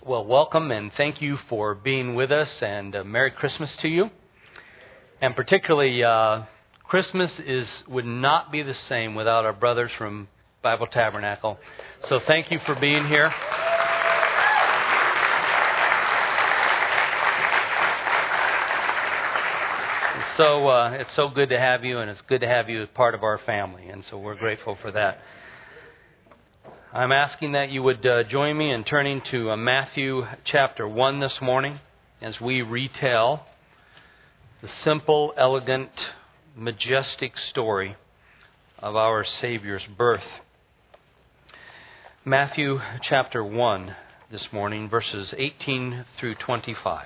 Well, welcome and thank you for being with us, and Merry Christmas to you. And particularly, Christmas would not be the same without our brothers from Bible Tabernacle. So thank you for being here. It's so good to have you, and it's good to have you as part of our family, and so we're grateful for that. I'm asking that you would join me in turning to Matthew chapter 1 this morning as we retell the simple, elegant, majestic story of our Savior's birth. Matthew chapter 1 this morning, verses 18 through 25.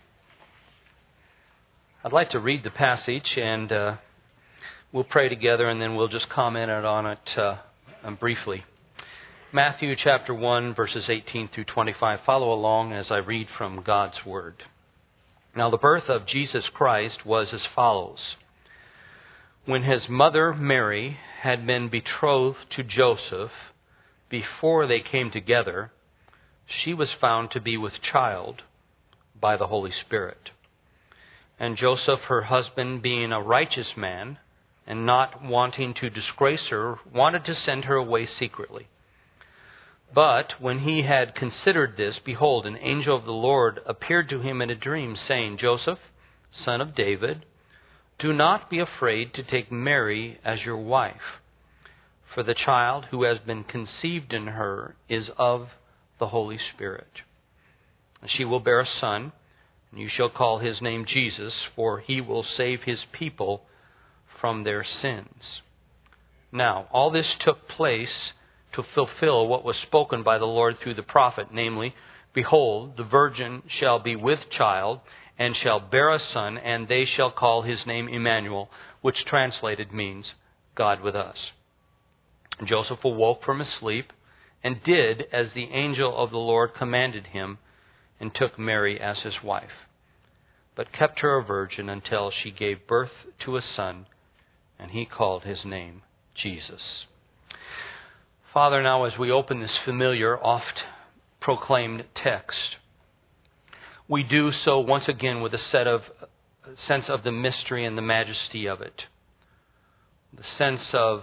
I'd like to read the passage, and we'll pray together, and then we'll just comment on it briefly. Matthew chapter 1, verses 18 through 25. Follow along as I read from God's Word. Now the birth of Jesus Christ was as follows. When his mother Mary had been betrothed to Joseph, before they came together, she was found to be with child by the Holy Spirit. And Joseph, her husband, being a righteous man, and not wanting to disgrace her, wanted to send her away secretly. But when he had considered this, behold, an angel of the Lord appeared to him in a dream, saying, Joseph, son of David, do not be afraid to take Mary as your wife, for the child who has been conceived in her is of the Holy Spirit. She will bear a son, and you shall call his name Jesus, for he will save his people from their sins. Now, all this took place to fulfill what was spoken by the Lord through the prophet, namely, behold, the virgin shall be with child, and shall bear a son, and they shall call his name Emmanuel, which translated means God with us. And Joseph awoke from his sleep, and did as the angel of the Lord commanded him, and took Mary as his wife, but kept her a virgin until she gave birth to a son, and he called his name Jesus. Father, now as we open this familiar, oft-proclaimed text, we do so once again with a sense of the mystery and the majesty of it, the sense of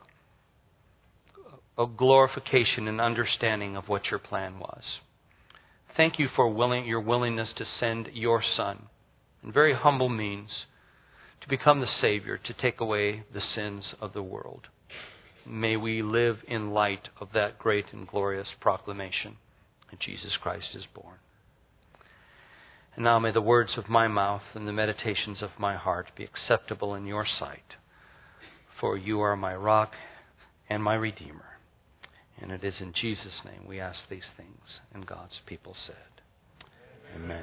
glorification and understanding of what your plan was. Thank you for your willingness to send your Son, in very humble means, to become the Savior, to take away the sins of the world. May we live in light of that great and glorious proclamation that Jesus Christ is born. And now may the words of my mouth and the meditations of my heart be acceptable in your sight, for you are my rock and my Redeemer. And it is in Jesus' name we ask these things. And God's people said, Amen.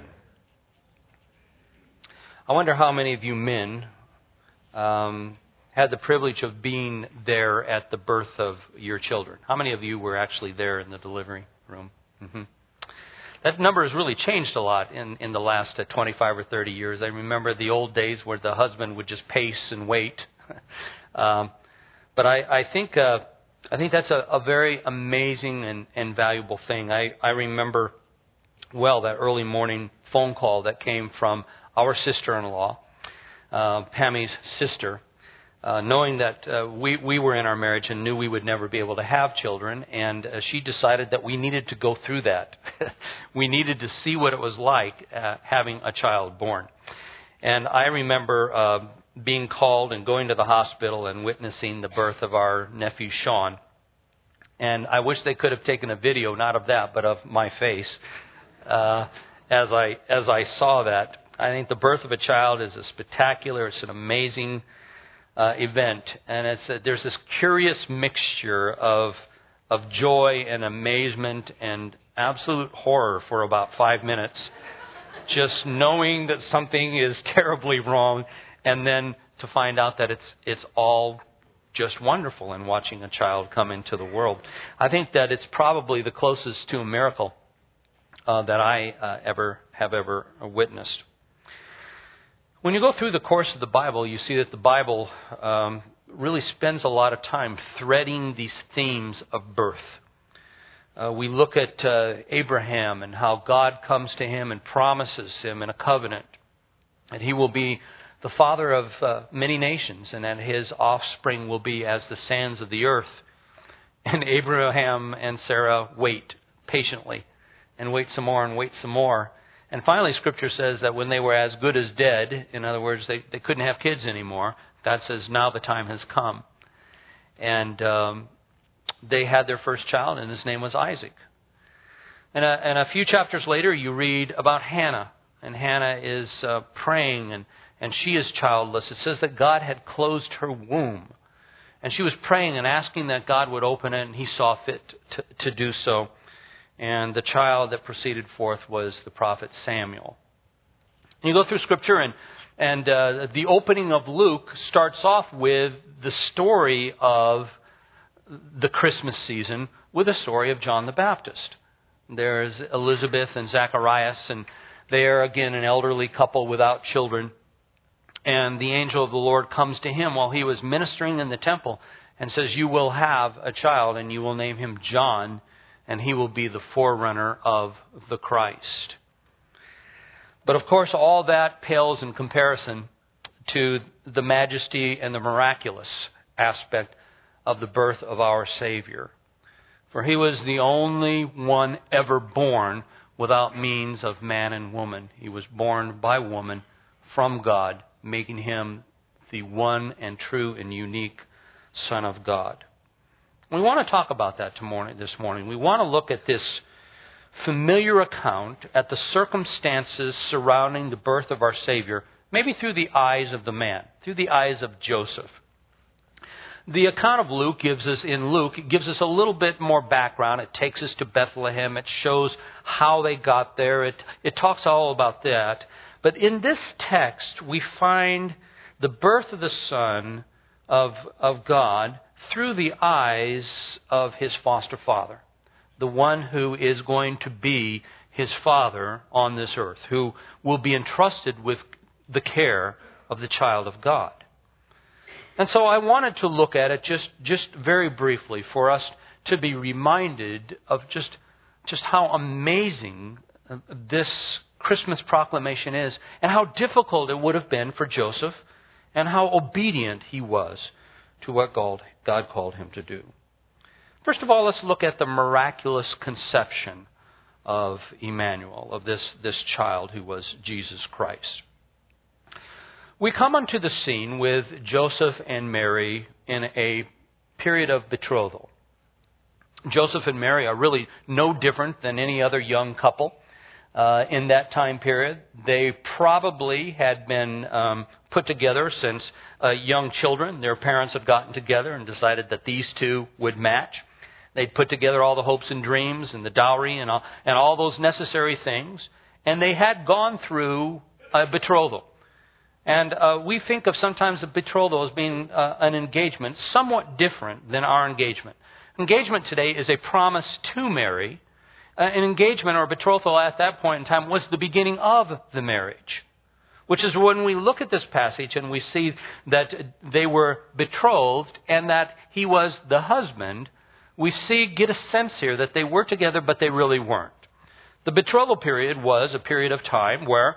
I wonder how many of you men had the privilege of being there at the birth of your children. How many of you were actually there in the delivery room? Mm-hmm. That number has really changed a lot in the last 25 or 30 years. I remember the old days where the husband would just pace and wait. But I think that's a very amazing and valuable thing. I remember well that early morning phone call that came from our sister-in-law, Pammy's sister, knowing that we were in our marriage and knew we would never be able to have children, and she decided that we needed to go through that. We needed to see what it was like having a child born. And I remember being called and going to the hospital and witnessing the birth of our nephew Sean. And I wish they could have taken a video, not of that, but of my face, as I saw that. I think the birth of a child is a spectacular, it's an amazing event, and there's this curious mixture of joy and amazement and absolute horror for about 5 minutes, just knowing that something is terribly wrong, and then to find out that it's all just wonderful in watching a child come into the world. I think that it's probably the closest to a miracle that I have ever witnessed. When you go through the course of the Bible, you see that the Bible really spends a lot of time threading these themes of birth. We look at Abraham and how God comes to him and promises him in a covenant that he will be the father of many nations and that his offspring will be as the sands of the earth. And Abraham and Sarah wait patiently and wait some more and wait some more. And finally, Scripture says that when they were as good as dead, in other words, they couldn't have kids anymore, God says, now the time has come. And they had their first child, and his name was Isaac. And a few chapters later, you read about Hannah. And Hannah is praying, and she is childless. It says that God had closed her womb. And she was praying and asking that God would open it, and he saw fit to do so. And the child that proceeded forth was the prophet Samuel. And you go through Scripture, and the opening of Luke starts off with the story of the Christmas season with the story of John the Baptist. There's Elizabeth and Zacharias, and they are again an elderly couple without children. And the angel of the Lord comes to him while he was ministering in the temple and says, "You will have a child, and you will name him John, and he will be the forerunner of the Christ." But of course, all that pales in comparison to the majesty and the miraculous aspect of the birth of our Savior. For he was the only one ever born without means of man and woman. He was born by woman from God, making him the one and true and unique Son of God. We want to talk about that this morning. We want to look at this familiar account, at the circumstances surrounding the birth of our Savior, maybe through the eyes of the man, through the eyes of Joseph. The account of Luke gives us a little bit more background. It takes us to Bethlehem. It shows how they got there. It talks all about that. But in this text, we find the birth of the Son of God through the eyes of his foster father, the one who is going to be his father on this earth, who will be entrusted with the care of the child of God. And so I wanted to look at it just very briefly for us to be reminded of just how amazing this Christmas proclamation is, and how difficult it would have been for Joseph, and how obedient he was to what God called him to do. First of all, let's look at the miraculous conception of Emmanuel, of this child who was Jesus Christ. We come onto the scene with Joseph and Mary in a period of betrothal. Joseph and Mary are really no different than any other young couple in that time period. They probably had been put together since young children. Their parents had gotten together and decided that these two would match. They'd put together all the hopes and dreams and the dowry and all those necessary things. And they had gone through a betrothal. And we think of sometimes a betrothal as being an engagement somewhat different than our engagement. Engagement today is a promise to marry. An engagement or betrothal at that point in time was the beginning of the marriage. Which is when we look at this passage and we see that they were betrothed and that he was the husband, we get a sense here that they were together but they really weren't. The betrothal period was a period of time where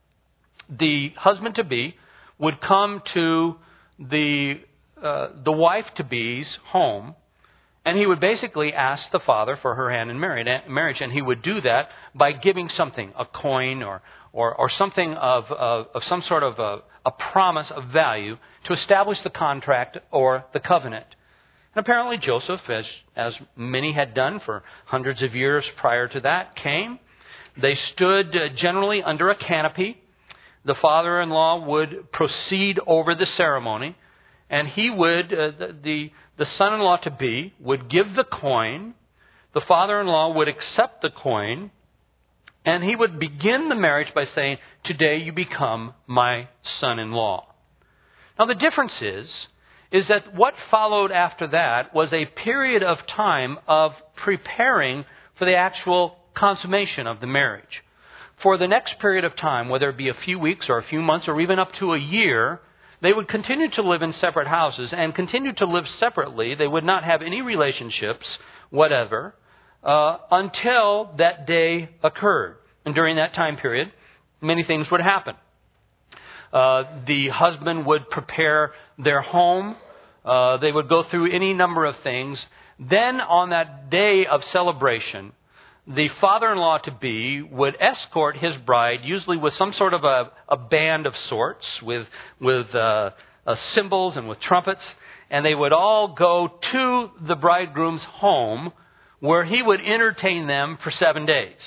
the husband-to-be would come to the wife-to-be's home, and he would basically ask the father for her hand in marriage, and he would do that by giving something, a coin or something of some sort of a promise of value to establish the contract or the covenant. And apparently Joseph, as many had done for hundreds of years prior to that, came. They stood generally under a canopy. The father-in-law would proceed over the ceremony, and he would, the son-in-law-to-be would give the coin. The father-in-law would accept the coin, and he would begin the marriage by saying, "Today you become my son-in-law." Now the difference is that what followed after that was a period of time of preparing for the actual consummation of the marriage. For the next period of time, whether it be a few weeks or a few months or even up to a year, they would continue to live in separate houses and continue to live separately. They would not have any relationships, whatever. until that day occurred. And during that time period, many things would happen. The husband would prepare their home. They would go through any number of things. Then on that day of celebration, the father-in-law-to-be would escort his bride, usually with some sort of a band of sorts, with cymbals and with trumpets, and they would all go to the bridegroom's home, where he would entertain them for 7 days.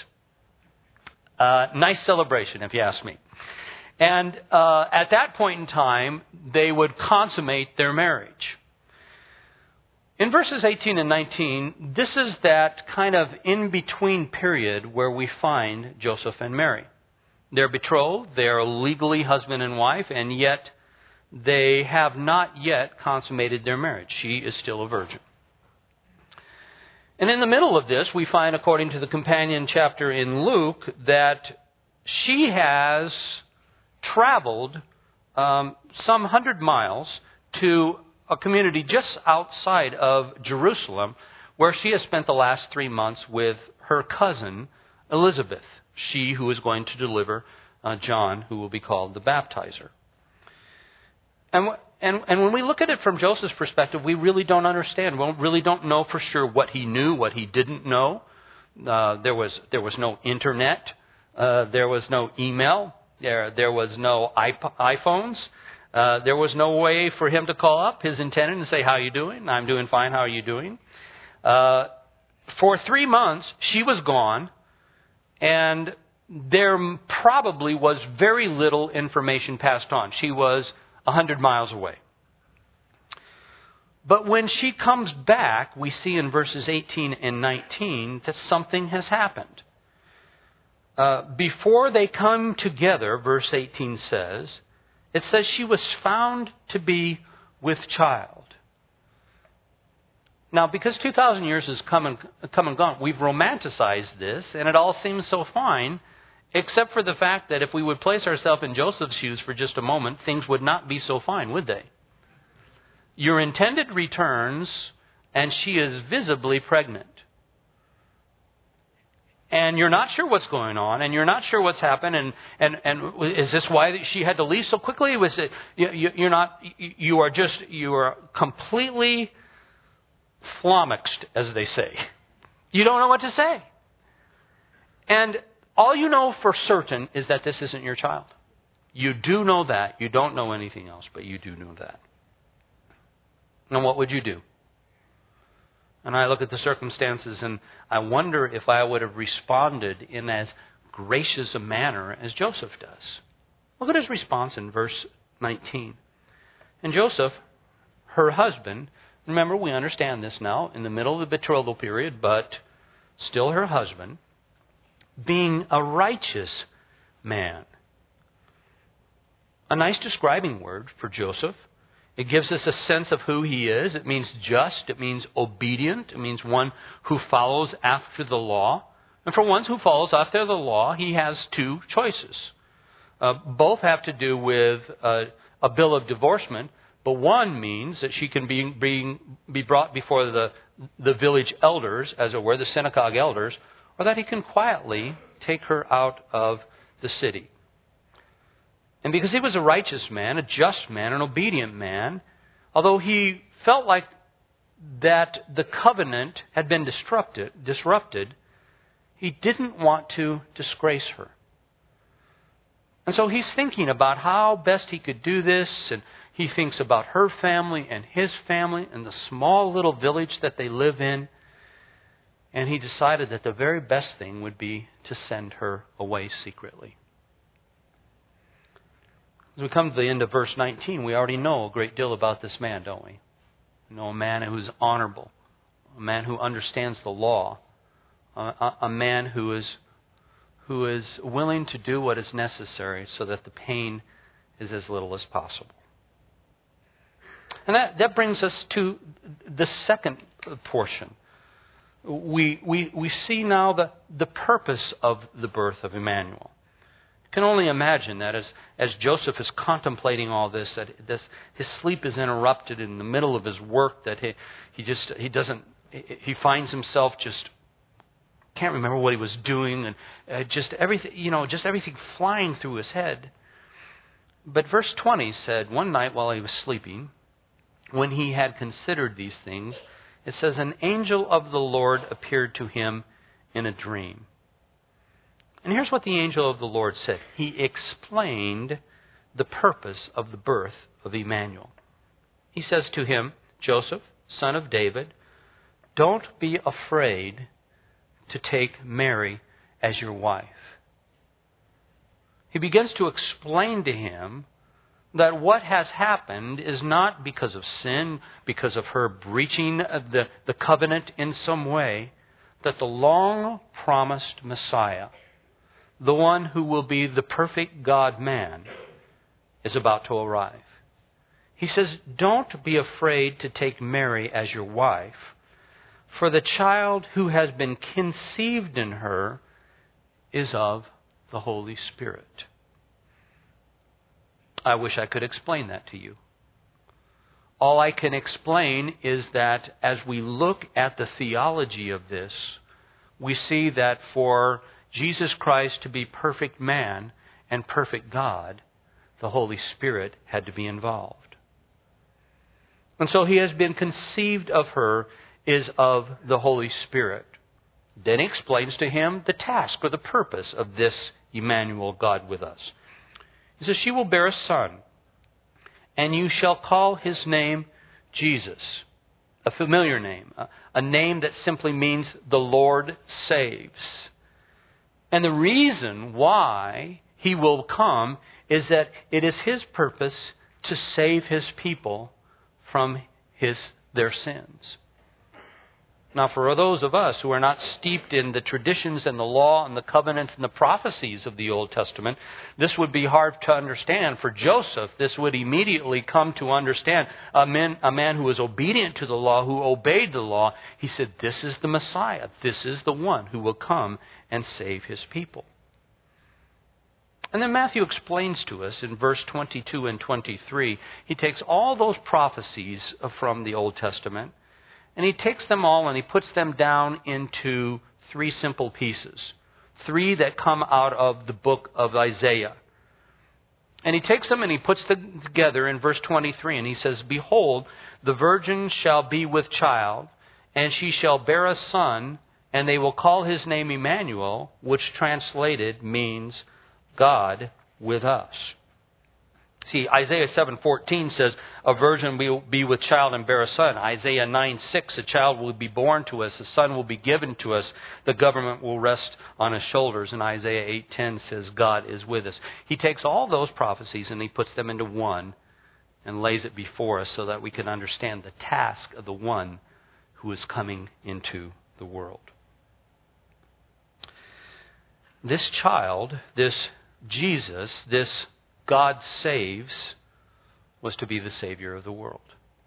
Nice celebration, if you ask me. And at that point in time, they would consummate their marriage. In verses 18 and 19, this is that kind of in-between period where we find Joseph and Mary. They're betrothed, they're legally husband and wife, and yet they have not yet consummated their marriage. She is still a virgin. And in the middle of this, we find, according to the companion chapter in Luke, that she has traveled some 100 miles to a community just outside of Jerusalem, where she has spent the last 3 months with her cousin Elizabeth, she who is going to deliver John, who will be called the baptizer. And when we look at it from Joseph's perspective, we really don't understand. We really don't know for sure what he knew, what he didn't know. There was no internet. There was no email. There was no iPhones. There was no way for him to call up his intended and say, "How are you doing?" "I'm doing fine. How are you doing?" For 3 months, she was gone, and there probably was very little information passed on. She was 100 miles away. But when she comes back, we see in verses 18 and 19 that something has happened. Before they come together, verse 18 says, it says she was found to be with child. Now, because 2,000 years has come and gone, we've romanticized this, and it all seems so fine, except for the fact that if we would place ourselves in Joseph's shoes for just a moment, things would not be so fine, would they? Your intended returns, and she is visibly pregnant. And you're not sure what's going on, and you're not sure what's happened, and is this why she had to leave so quickly? Was it you are completely flummoxed, as they say. You don't know what to say. And all you know for certain is that this isn't your child. You do know that. You don't know anything else, but you do know that. Now, what would you do? And I look at the circumstances and I wonder if I would have responded in as gracious a manner as Joseph does. Look at his response in verse 19. And Joseph, her husband, remember we understand this now, in the middle of the betrothal period, but still her husband, being a righteous man. A nice describing word for Joseph. It gives us a sense of who he is. It means just. It means obedient. It means one who follows after the law. And for one who follows after the law, he has two choices. Both have to do with a bill of divorcement, but one means that she can be brought before the village elders, as it were, the synagogue elders, or that he can quietly take her out of the city. And because he was a righteous man, a just man, an obedient man, although he felt like that the covenant had been disrupted, he didn't want to disgrace her. And so he's thinking about how best he could do this, and he thinks about her family and his family and the small little village that they live in. And he decided that the very best thing would be to send her away secretly. As we come to the end of verse 19, we already know a great deal about this man, don't we? We know a man who's honorable, a man who understands the law, a man who is willing to do what is necessary so that the pain is as little as possible. And that brings us to the second portion. We see now the purpose of the birth of Emmanuel. You can only imagine that as Joseph is contemplating all this, that his sleep is interrupted in the middle of his work, that he finds himself just can't remember what he was doing, and just everything flying through his head. But verse 20 said, one night while he was sleeping, when he had considered these things, it says, an angel of the Lord appeared to him in a dream. And here's what the angel of the Lord said. He explained the purpose of the birth of Emmanuel. He says to him, Joseph, son of David, don't be afraid to take Mary as your wife. He begins to explain to him that what has happened is not because of sin, because of her breaching the covenant in some way, that the long-promised Messiah, the one who will be the perfect God-man, is about to arrive. He says, don't be afraid to take Mary as your wife, for the child who has been conceived in her is of the Holy Spirit. I wish I could explain that to you. All I can explain is that as we look at the theology of this, we see that for Jesus Christ to be perfect man and perfect God, the Holy Spirit had to be involved. And so he has been conceived of her is of the Holy Spirit. Then he explains to him the task or the purpose of this Emmanuel, God with us. He says, she will bear a son, and you shall call his name Jesus, a familiar name, a name that simply means the Lord saves. And the reason why he will come is that it is his purpose to save his people from their sins. Now, for those of us who are not steeped in the traditions and the law and the covenants and the prophecies of the Old Testament, this would be hard to understand. For Joseph, this would immediately come to understand. A man who was obedient to the law, who obeyed the law, he said, this is the Messiah. This is the one who will come and save his people. And then Matthew explains to us in verse 22 and 23, he takes all those prophecies from the Old Testament, and he takes them all and he puts them down into three simple pieces. Three that come out of the book of Isaiah. And he takes them and he puts them together in verse 23. And he says, behold, the virgin shall be with child, and she shall bear a son, and they will call his name Emmanuel, which translated means God with us. See, Isaiah 7:14 says, a virgin will be with child and bear a son. Isaiah 9:6, a child will be born to us, a son will be given to us, the government will rest on his shoulders. And Isaiah 8:10 says, God is with us. He takes all those prophecies and he puts them into one and lays it before us so that we can understand the task of the one who is coming into the world. This child, this Jesus, this God saves, was to be the Savior of the world.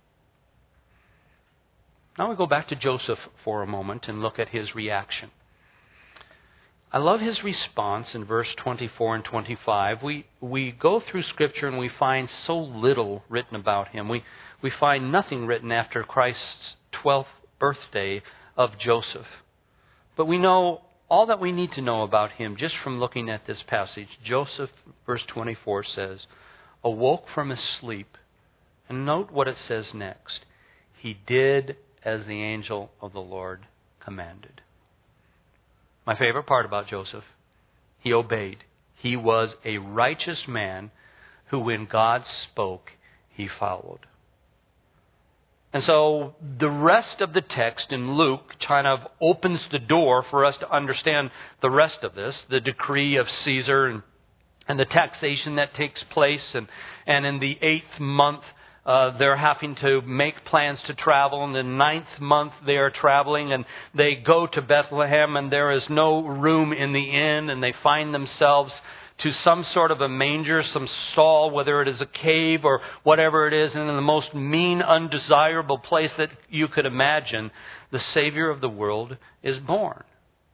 Now we go back to Joseph for a moment and look at his reaction. I love his response in verse 24 and 25. We go through Scripture and we find so little written about him. We find nothing written after Christ's 12th birthday of Joseph. But we know all that we need to know about him just from looking at this passage. Joseph, verse 24 says, awoke from his sleep. And note what it says next. He did as the angel of the Lord commanded. My favorite part about Joseph, he obeyed. He was a righteous man who, when God spoke, he followed. And so the rest of the text in Luke kind of opens the door for us to understand the rest of this, the decree of Caesar and the taxation that takes place. And in the 8th month, they're having to make plans to travel. In the 9th month, they are traveling and they go to Bethlehem and there is no room in the inn and they find themselves to some sort of a manger, some stall, whether it is a cave or whatever it is, and in the most mean, undesirable place that you could imagine, the Savior of the world is born.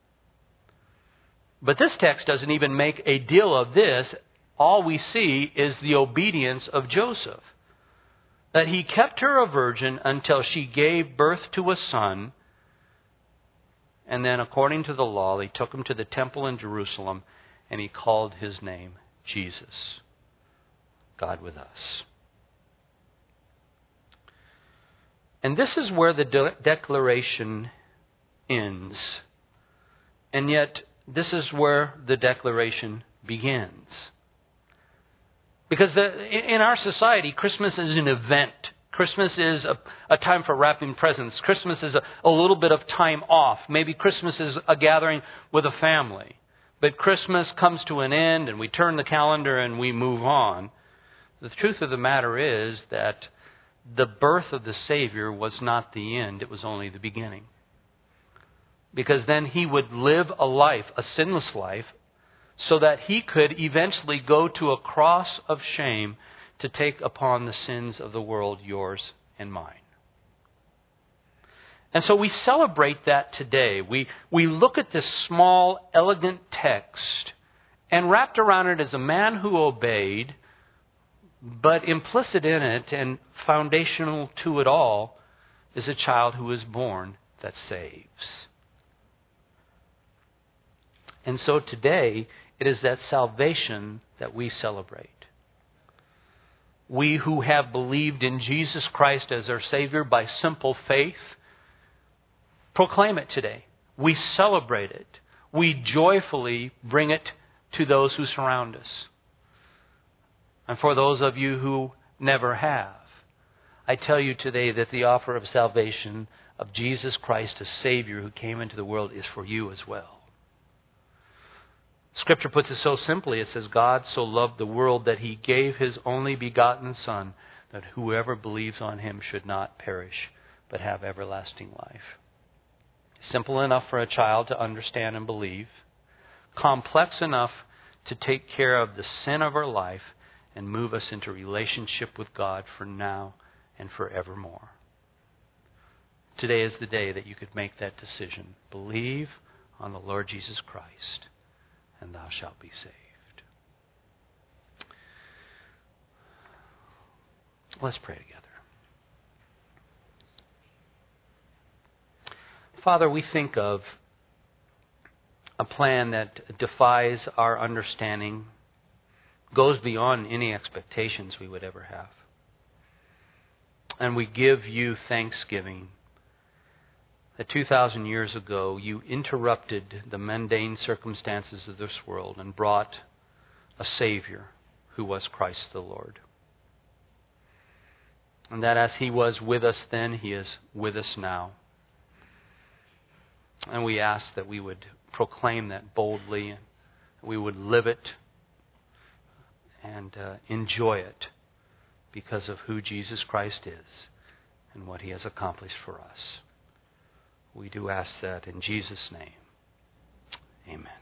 But this text doesn't even make a deal of this. All we see is the obedience of Joseph. That he kept her a virgin until she gave birth to a son. And then, according to the law, they took him to the temple in Jerusalem, and he called his name Jesus, God with us. And this is where the declaration ends. And yet, this is where the declaration begins. Because in our society, Christmas is an event. Christmas is a time for wrapping presents. Christmas is a little bit of time off. Maybe Christmas is a gathering with a family. But Christmas comes to an end and we turn the calendar and we move on. The truth of the matter is that the birth of the Savior was not the end. It was only the beginning. Because then He would live a life, a sinless life, so that He could eventually go to a cross of shame to take upon the sins of the world, yours and mine. And so we celebrate that today. We look at this small, elegant text, and wrapped around it is a man who obeyed, but implicit in it and foundational to it all is a child who is born that saves. And so today, it is that salvation that we celebrate. We who have believed in Jesus Christ as our Savior by simple faith, proclaim it today. We celebrate it. We joyfully bring it to those who surround us. And for those of you who never have, I tell you today that the offer of salvation of Jesus Christ, a Savior who came into the world, is for you as well. Scripture puts it so simply. It says, God so loved the world that He gave His only begotten Son, that whoever believes on Him should not perish, but have everlasting life. Simple enough for a child to understand and believe. Complex enough to take care of the sin of our life and move us into relationship with God for now and forevermore. Today is the day that you could make that decision. Believe on the Lord Jesus Christ, and thou shalt be saved. Let's pray together. Father, we think of a plan that defies our understanding, goes beyond any expectations we would ever have. And we give you thanksgiving that 2,000 years ago you interrupted the mundane circumstances of this world and brought a Savior who was Christ the Lord. And that as He was with us then, He is with us now. And we ask that we would proclaim that boldly, and we would live it and enjoy it because of who Jesus Christ is and what He has accomplished for us. We do ask that in Jesus' name. Amen.